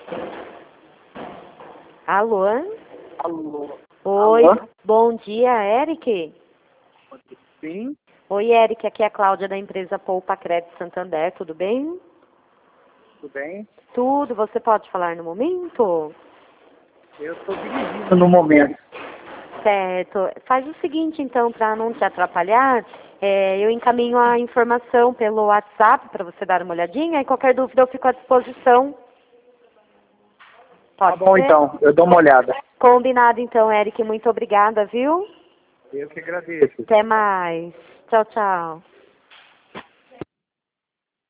Alô? Alô? Oi, Alô? bom dia, Eric? Sim, Oi, Eric, aqui é a Cláudia da empresa Poupa Crédito Santander, tudo bem? tudo bem? Tudo, você pode falar no momento? Eu estou dirigindo no momento. Certo. Faz o seguinte, então, para não te atrapalhar, eu encaminho a informação pelo WhatsApp para você dar uma olhadinha e qualquer dúvida eu fico à disposição. Tá Pode bom, ser? então. Eu dou uma olhada. Combinado, então, Eric. Muito obrigada, viu? Eu que agradeço. Até mais. Tchau, tchau.